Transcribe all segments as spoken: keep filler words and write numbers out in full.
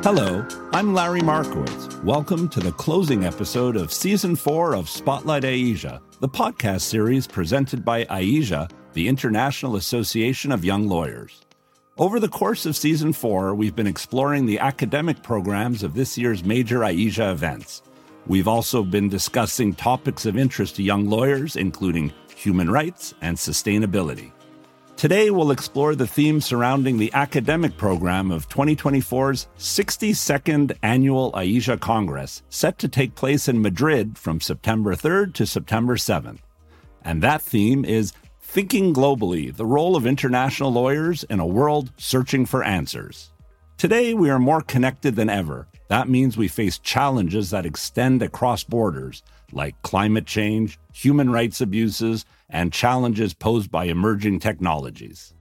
Hello, I'm Larry Markowitz. Welcome to the closing episode of Season four of Spotlight AIJA, the podcast series presented by AIJA, the International Association of Young Lawyers. Over the course of Season four, we've been exploring the academic programs of this year's major AIJA events. We've also been discussing topics of interest to young lawyers, including human rights and sustainability. Today, we'll explore the themes surrounding the academic program of twenty twenty-four's sixty-second Annual AIJA Congress, set to take place in Madrid from September third to September seventh. And that theme is Thinking Globally, the Role of International Lawyers in a World Searching for Answers. Today, we are more connected than ever. That means we face challenges that extend across borders, like climate change, human rights abuses, and challenges posed by emerging technologies.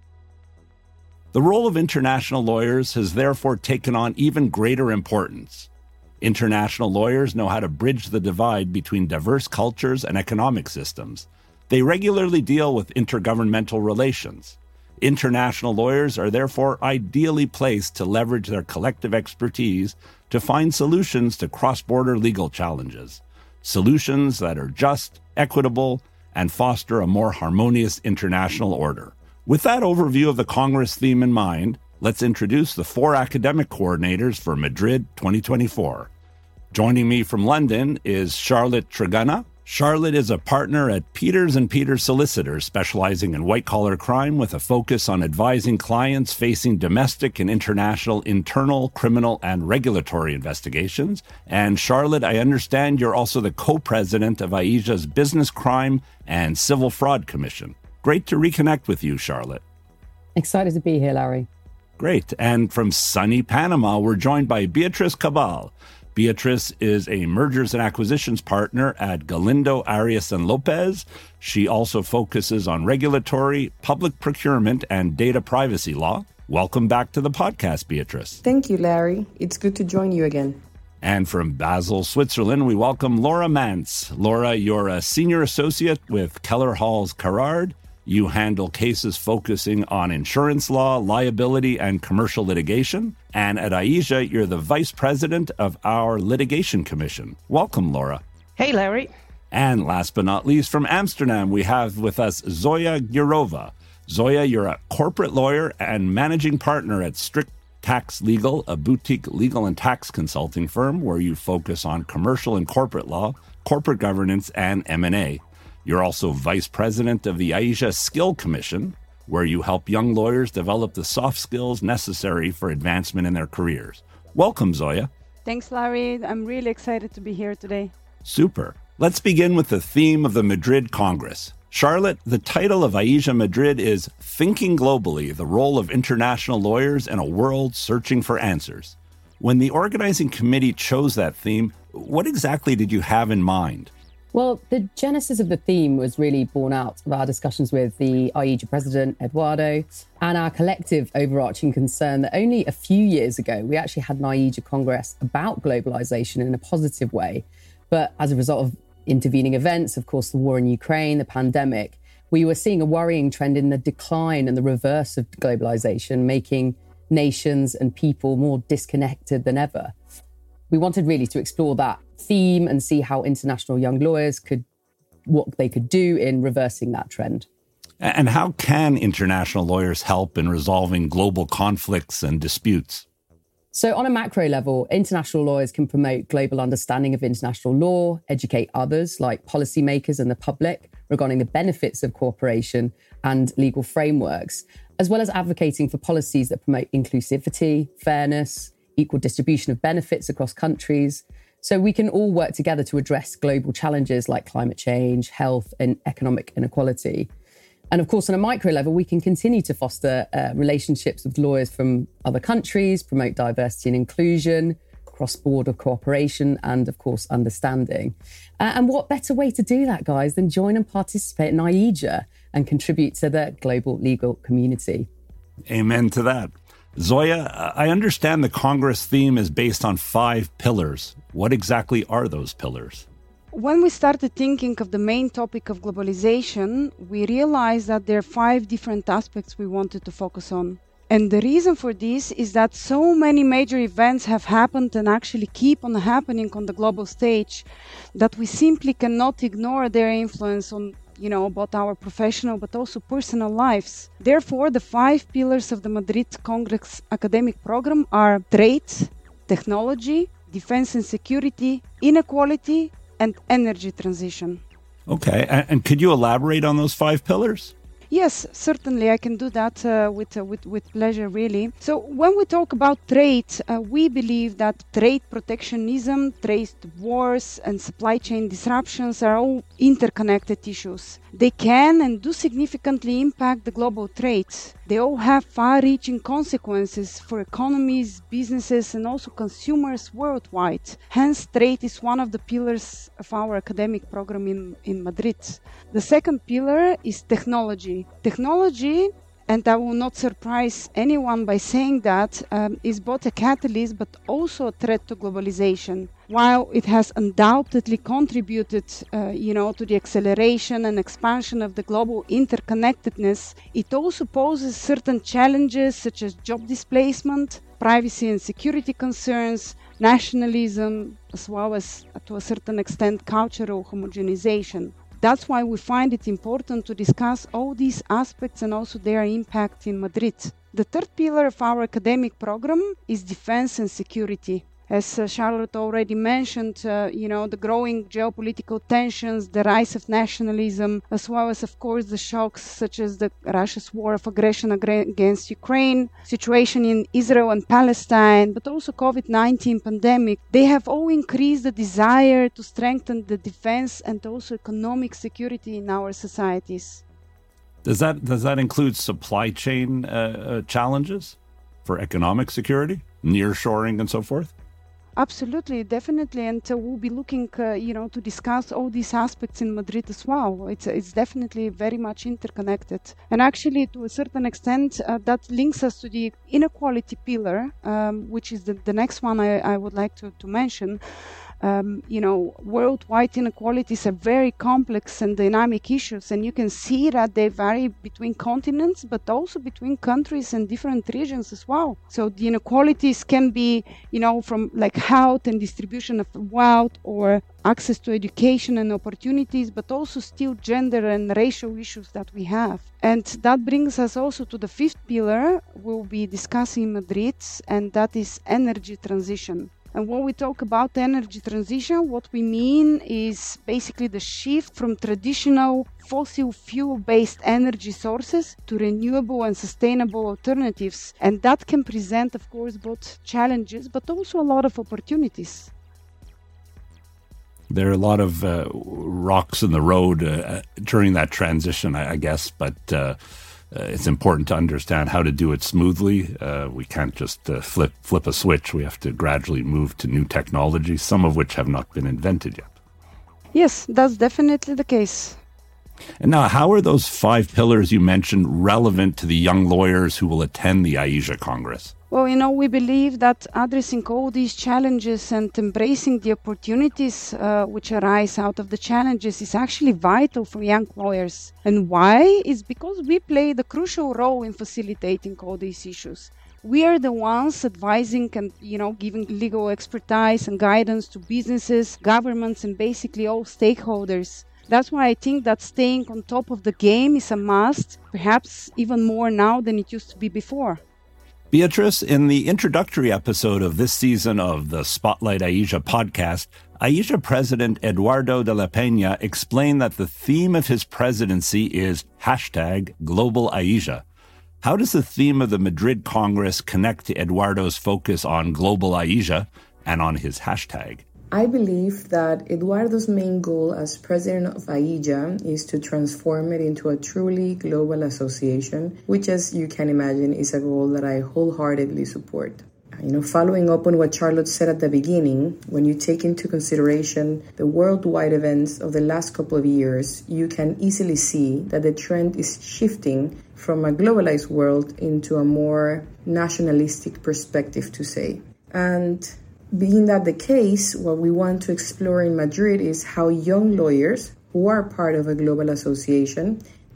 The role of international lawyers has therefore taken on even greater importance. International lawyers know how to bridge the divide between diverse cultures and economic systems. They regularly deal with intergovernmental relations. International lawyers are therefore ideally placed to leverage their collective expertise to find solutions to cross-border legal challenges, solutions that are just, equitable, and foster a more harmonious international order. With that overview of the Congress theme in mind, let's introduce the four academic coordinators for Madrid twenty twenty-four. Joining me from London is Charlotte Tregunna. Charlotte is a partner at Peters and Peters Solicitors, specializing in white-collar crime with a focus on advising clients facing domestic and international internal, criminal, and regulatory investigations. And Charlotte, I understand you're also the co-president of AIJA's Business Crime and Civil Fraud Commission. Great to reconnect with you, Charlotte. Excited to be here, Larry. Great. And from sunny Panama, we're joined by Beatriz Cabal. Beatriz is a mergers and acquisitions partner at Galindo, Arias and Lopez. She also focuses on regulatory, public procurement, and data privacy law. Welcome back to the podcast, Beatriz. Thank you, Larry. It's good to join you again. And from Basel, Switzerland, we welcome Laura Mance. Laura, you're a senior associate with Keller Hawes Carrard. You handle cases focusing on insurance law, liability, and commercial litigation. And at AIJA, you're the vice president of our litigation commission. Welcome, Laura. Hey, Larry. And last but not least, from Amsterdam, we have with us Zoya Gurova. Zoya, you're a corporate lawyer and managing partner at Strict Tax Legal, a boutique legal and tax consulting firm where you focus on commercial and corporate law, corporate governance, and M and A. You're also vice president of the AIJA Skill Commission, where you help young lawyers develop the soft skills necessary for advancement in their careers. Welcome, Zoya. Thanks, Larry. I'm really excited to be here today. Super. Let's begin with the theme of the Madrid Congress. Charlotte, the title of AIJA Madrid is Thinking Globally, the Role of International Lawyers in a World Searching for Answers. When the organizing committee chose that theme, what exactly did you have in mind? Well, the genesis of the theme was really born out of our discussions with the AIJA president, Eduardo, and our collective overarching concern that only a few years ago, we actually had an AIJA Congress about globalization in a positive way. But as a result of intervening events, of course, the war in Ukraine, the pandemic, we were seeing a worrying trend in the decline and the reverse of globalization, making nations and people more disconnected than ever. We wanted really to explore that theme and see how international young lawyers could, what they could do in reversing that trend. And how can international lawyers help in resolving global conflicts and disputes? So on a macro level, international lawyers can promote global understanding of international law, educate others like policymakers and the public regarding the benefits of cooperation and legal frameworks, as well as advocating for policies that promote inclusivity, fairness, equal distribution of benefits across countries. So we can all work together to address global challenges like climate change, health, and economic inequality. And of course, on a micro level, we can continue to foster uh, relationships with lawyers from other countries, promote diversity and inclusion, cross-border cooperation, and of course, understanding. Uh, and what better way to do that, guys, than join and participate in AIJA and contribute to the global legal community? Amen to that. Zoya, I understand the Congress theme is based on five pillars. What exactly are those pillars? When we started thinking of the main topic of globalization, we realized that there are five different aspects we wanted to focus on. And the reason for this is that so many major events have happened and actually keep on happening on the global stage that we simply cannot ignore their influence on, you know, both our professional but also personal lives. Therefore, the five pillars of the Madrid Congress academic program are trade, technology, defense and security, inequality, and energy transition. Okay, and, and could you elaborate on those five pillars? Yes, certainly I can do that uh, with, uh, with with pleasure, really. So when we talk about trade, uh, we believe that trade protectionism, trade wars, and supply chain disruptions are all interconnected issues. They can and do significantly impact the global trade. They all have far-reaching consequences for economies, businesses, and also consumers worldwide. Hence, trade is one of the pillars of our academic program in, in Madrid. The second pillar is technology. Technology, and I will not surprise anyone by saying that, um, is both a catalyst but also a threat to globalization. While it has undoubtedly contributed, uh, you know, to the acceleration and expansion of the global interconnectedness, it also poses certain challenges such as job displacement, privacy and security concerns, nationalism, as well as, to a certain extent, cultural homogenization. That's why we find it important to discuss all these aspects and also their impact in Madrid. The third pillar of our academic program is defense and security. As uh, Charlotte already mentioned, uh, you know, the growing geopolitical tensions, the rise of nationalism, as well as, of course, the shocks such as the Russia's war of aggression ag- against Ukraine, situation in Israel and Palestine, but also COVID nineteen pandemic, they have all increased the desire to strengthen the defense and also economic security in our societies. Does that does that include supply chain uh, uh, challenges for economic security, nearshoring and so forth? Absolutely, definitely, and uh, we'll be looking, uh, you know, to discuss all these aspects in Madrid as well. It's it's definitely very much interconnected, and actually, to a certain extent, uh, that links us to the inequality pillar, um, which is the, the next one I, I would like to, to mention. Um, you know, worldwide inequalities are very complex and dynamic issues, and you can see that they vary between continents, but also between countries and different regions as well. So the inequalities can be, you know, from like health and distribution of wealth or access to education and opportunities, but also still gender and racial issues that we have. And that brings us also to the fifth pillar we'll be discussing in Madrid, and that is energy transition. And when we talk about energy transition, what we mean is basically the shift from traditional fossil fuel-based energy sources to renewable and sustainable alternatives. And that can present, of course, both challenges, but also a lot of opportunities. There are a lot of uh, rocks in the road uh, during that transition, I, I guess, but uh, uh, it's important to understand how to do it smoothly. Uh, we can't just uh, flip flip a switch. We have to gradually move to new technologies, some of which have not been invented yet. Yes, that's definitely the case. And now, how are those five pillars you mentioned relevant to the young lawyers who will attend the AIJA Congress? Well, you know, we believe that addressing all these challenges and embracing the opportunities uh, which arise out of the challenges is actually vital for young lawyers. And why? It's because we play the crucial role in facilitating all these issues. We are the ones advising and, you know, giving legal expertise and guidance to businesses, governments, and basically all stakeholders. That's why I think that staying on top of the game is a must, perhaps even more now than it used to be before. Beatrice, in the introductory episode of this season of the Spotlight AIJA podcast, AIJA President Eduardo de la Peña explained that the theme of his presidency is hashtag Global AIJA. How does the theme of the Madrid Congress connect to Eduardo's focus on Global AIJA and on his hashtag? I believe that Eduardo's main goal as president of AIJA is to transform it into a truly global association, which, as you can imagine, is a goal that I wholeheartedly support. You know, following up on what Charlotte said at the beginning, when you take into consideration the worldwide events of the last couple of years, you can easily see that the trend is shifting from a globalized world into a more nationalistic perspective, to say. And being that the case, what we want to explore in Madrid is how young lawyers who are part of a global association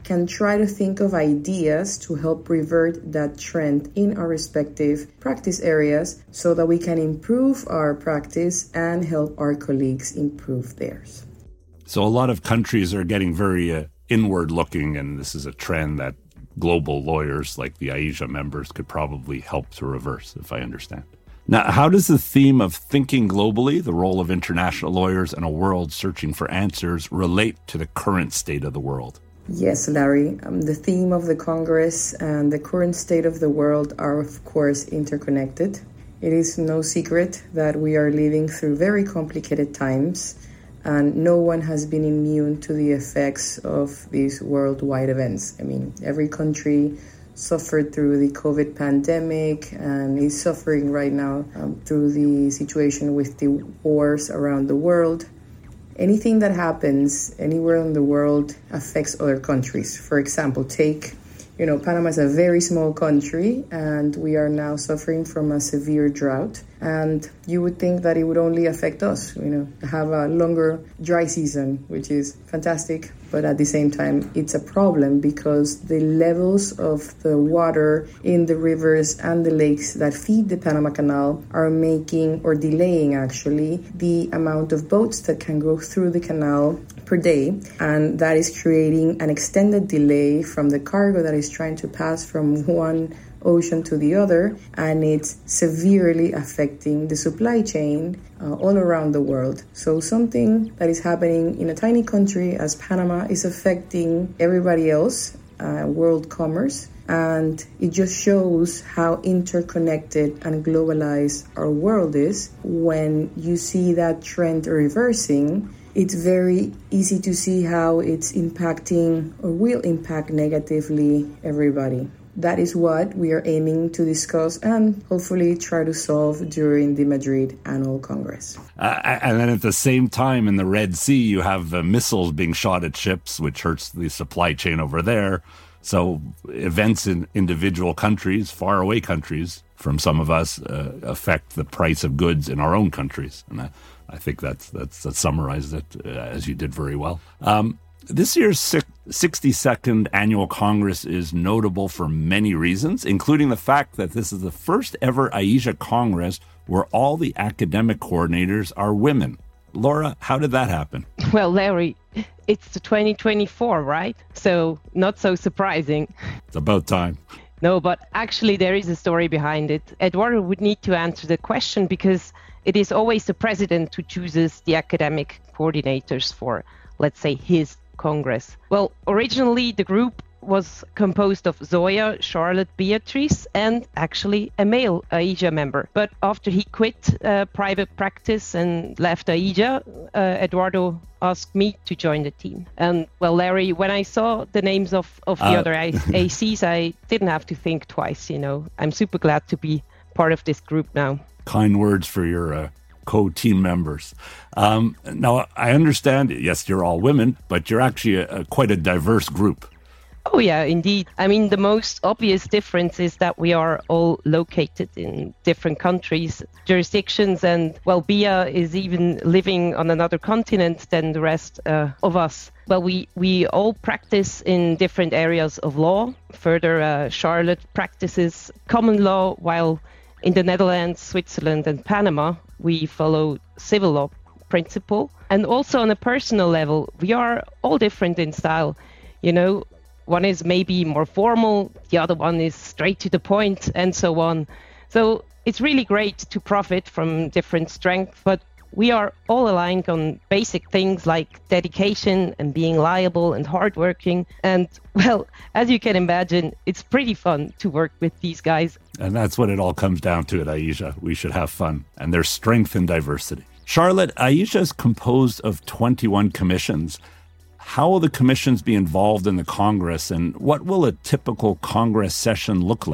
can try to think of ideas to help revert that trend in our respective practice areas so that we can improve our practice and help our colleagues improve theirs. So a lot of countries are getting very uh, inward looking, and this is a trend that global lawyers like the AIJA members could probably help to reverse, if I understand. Now, how does the theme of thinking globally, the role of international lawyers in a world searching for answers, relate to the current state of the world? Yes, Larry. Um, the theme of the Congress and the current state of the world are, of course, interconnected. It is no secret that we are living through very complicated times, and no one has been immune to the effects of these worldwide events. I mean, every country suffered through the COVID pandemic and is suffering right now um, through the situation with the wars around the world. Anything that happens anywhere in the world affects other countries. For example, take, you know, Panama is a very small country and we are now suffering from a severe drought. And you would think that it would only affect us, you know, have a longer dry season, which is fantastic. But at the same time, it's a problem because the levels of the water in the rivers and the lakes that feed the Panama Canal are making or delaying actually the amount of boats that can go through the canal per day. And that is creating an extended delay from the cargo that is trying to pass from one ocean to the other, and it's severely affecting the supply chain uh, all around the world. So something that is happening in a tiny country as Panama is affecting everybody else, uh, world commerce, and it just shows how interconnected and globalized our world is. When you see that trend reversing, it's very easy to see how it's impacting or will impact negatively everybody. That is what we are aiming to discuss and hopefully try to solve during the Madrid Annual Congress. Uh, and then at the same time in the Red Sea, you have uh, missiles being shot at ships, which hurts the supply chain over there. So events in individual countries, faraway countries from some of us, uh, affect the price of goods in our own countries. And I, I think that's, that's, that summarizes it uh, as you did very well. Um, This year's sixty-second Annual Congress is notable for many reasons, including the fact that this is the first ever AIJA Congress where all the academic coordinators are women. Laura, how did that happen? Well, Larry, it's the twenty twenty-four, right? So not so surprising. It's about time. No, but actually there is a story behind it. Eduardo would need to answer the question because it is always the president who chooses the academic coordinators for, let's say, his Congress. Well, originally the group was composed of Zoya, Charlotte, Beatrice, and actually a male AIJA member. But after he quit uh, private practice and left AIJA, uh, Eduardo asked me to join the team. And well, Larry, when I saw the names of, of the uh, other A Cs, I didn't have to think twice, you know. I'm super glad to be part of this group now. Kind words for your uh, co-team members. Um, now, I understand, yes, you're all women, but you're actually a, a, quite a diverse group. Oh, yeah, indeed. I mean, the most obvious difference is that we are all located in different countries, jurisdictions, and, well, Bia is even living on another continent than the rest uh, of us. Well, we, we all practice in different areas of law. Further, uh, Charlotte practices common law, while in the Netherlands, Switzerland, and Panama, we follow civil law principle. And also on a personal level, we are all different in style. You know, one is maybe more formal, the other one is straight to the point, and so on. So it's really great to profit from different strengths, but we are all aligned on basic things like dedication and being liable and hardworking. And, well, as you can imagine, it's pretty fun to work with these guys. And that's what it all comes down to at AIJA. We should have fun. And there's strength in diversity. Charlotte, AIJA is composed of twenty-one commissions. How will the commissions be involved in the Congress, and what will a typical Congress session look like?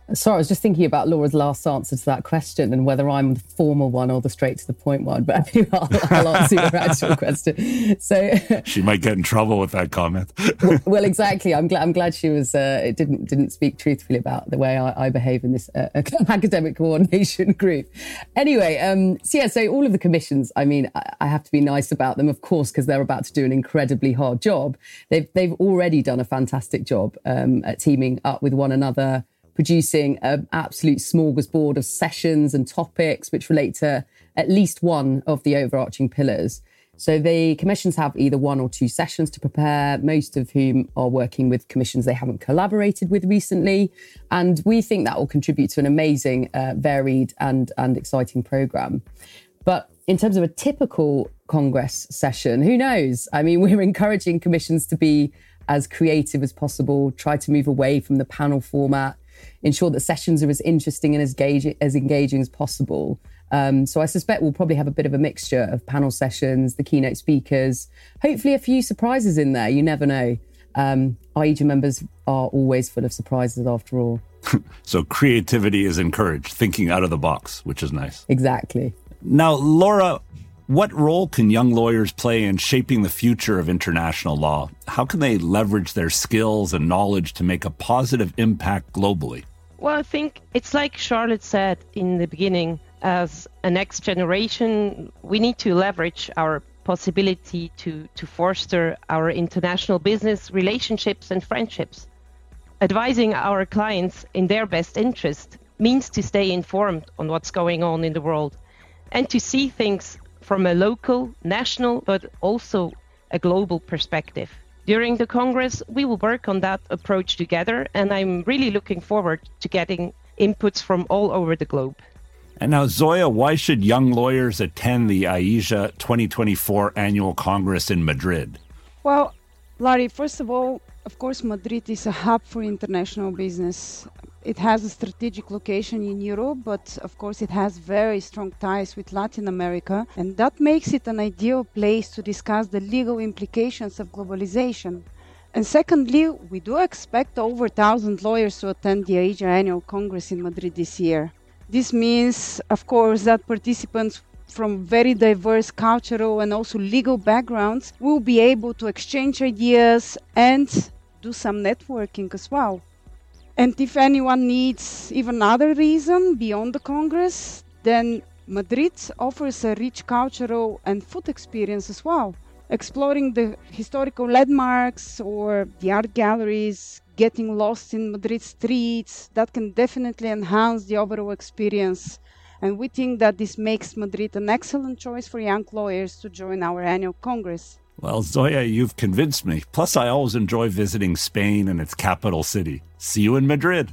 Sorry, I was just thinking about Laura's last answer to that question and whether I'm the formal one or the straight to the point one. But I'll, I'll answer your actual question. So she might get in trouble with that comment. Well, exactly. I'm glad. I'm glad she was. Uh, it didn't didn't speak truthfully about the way I, I behave in this uh, academic coordination group. Anyway, um, so yeah. So all of the commissions. I mean, I, I have to be nice about them, of course, because they're about to do an incredibly hard job. They've they've already done a fantastic job um, at teaming up with one another, producing an absolute smorgasbord of sessions and topics which relate to at least one of the overarching pillars. So the commissions have either one or two sessions to prepare, most of whom are working with commissions they haven't collaborated with recently. And we think that will contribute to an amazing, uh, varied and, and exciting programme. But in terms of a typical Congress session, who knows? I mean, we're encouraging commissions to be as creative as possible, try to move away from the panel format, ensure that sessions are as interesting and as, gauge, as engaging as possible. Um, so I suspect we'll probably have a bit of a mixture of panel sessions, the keynote speakers, hopefully a few surprises in there. You never know. Um, AIJA members are always full of surprises after all. So creativity is encouraged, thinking out of the box, which is nice. Exactly. Now, Laura, what role can young lawyers play in shaping the future of international law? How can they leverage their skills and knowledge to make a positive impact globally? Well, I think it's like Charlotte said in the beginning, as a next generation, we need to leverage our possibility to, to foster our international business relationships and friendships. Advising our clients in their best interest means to stay informed on what's going on in the world and to see things from a local, national, but also a global perspective. During the Congress, we will work on that approach together, and I'm really looking forward to getting inputs from all over the globe. And now, Zoya, why should young lawyers attend the AIJA twenty twenty-four Annual Congress in Madrid? Well, Larry, first of all, of course, Madrid is a hub for international business. It has a strategic location in Europe, but of course it has very strong ties with Latin America, and that makes it an ideal place to discuss the legal implications of globalization. And secondly, we do expect over one thousand lawyers to attend the AIJA Annual Congress in Madrid this year. This means, of course, that participants from very diverse cultural and also legal backgrounds will be able to exchange ideas and do some networking as well. And if anyone needs even other reason beyond the Congress, then Madrid offers a rich cultural and food experience as well. Exploring the historical landmarks or the art galleries, getting lost in Madrid streets, that can definitely enhance the overall experience. And we think that this makes Madrid an excellent choice for young lawyers to join our annual Congress. Well, Zoya, you've convinced me. Plus, I always enjoy visiting Spain and its capital city. See you in Madrid.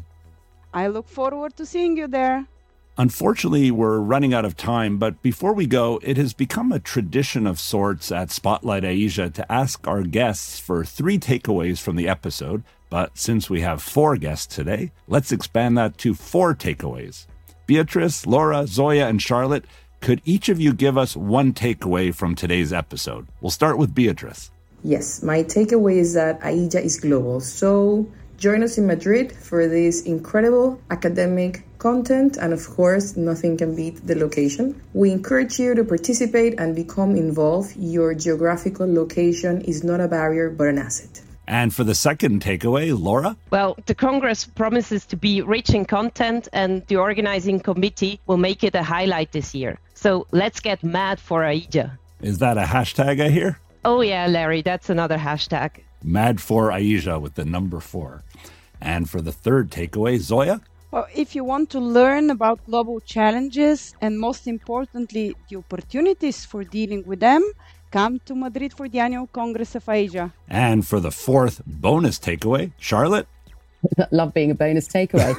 I look forward to seeing you there. Unfortunately, we're running out of time, but before we go, it has become a tradition of sorts at Spotlight AIJA to ask our guests for three takeaways from the episode. But since we have four guests today, let's expand that to four takeaways. Beatrice, Laura, Zoya, and Charlotte, could each of you give us one takeaway from today's episode? We'll start with Beatrice. Yes, my takeaway is that AIJA is global. So join us in Madrid for this incredible academic content. And of course, nothing can beat the location. We encourage you to participate and become involved. Your geographical location is not a barrier, but an asset. And for the second takeaway, Laura? Well, the Congress promises to be rich in content, and the organizing committee will make it a highlight this year. So let's get mad for AIJA. Is that a hashtag I hear? Oh yeah, Larry, that's another hashtag. Mad for AIJA with the number four. And for the third takeaway, Zoya? Well, if you want to learn about global challenges and most importantly, the opportunities for dealing with them, come to Madrid for the annual Congress of AIJA. And for the fourth bonus takeaway, Charlotte? Love being a bonus takeaway.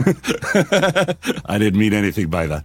I didn't mean anything by that.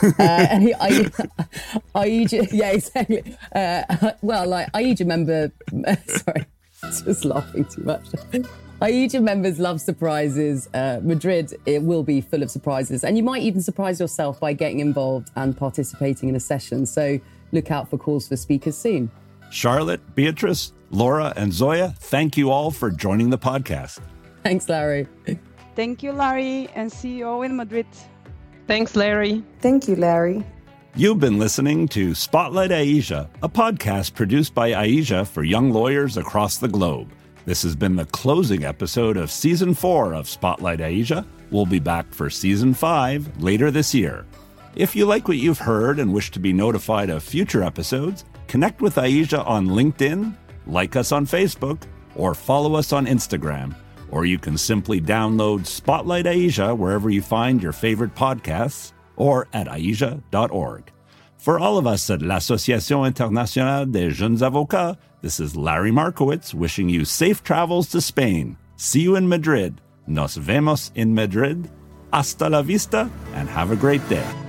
uh, AIJA, yeah, exactly. Uh, well, like AIJA member, sorry, just laughing too much. AIJA members love surprises. Uh, Madrid, it will be full of surprises. And you might even surprise yourself by getting involved and participating in a session. So look out for calls for speakers soon. Charlotte, Beatrice, Laura, and Zoya, thank you all for joining the podcast. Thanks, Larry. Thank you, Larry, and see you all in Madrid. Thanks, Larry. Thank you, Larry. You've been listening to Spotlight Asia, a podcast produced by Asia for young lawyers across the globe. This has been the closing episode of Season four of Spotlight Asia. We'll be back for Season five later this year. If you like what you've heard and wish to be notified of future episodes, connect with Asia on LinkedIn, like us on Facebook, or follow us on Instagram. Or you can simply download Spotlight Asia wherever you find your favorite podcasts or at asia dot org. For all of us at l'Association Internationale des Jeunes Avocats, this is Larry Markowitz wishing you safe travels to Spain. See you in Madrid. Nos vemos en Madrid. Hasta la vista and have a great day.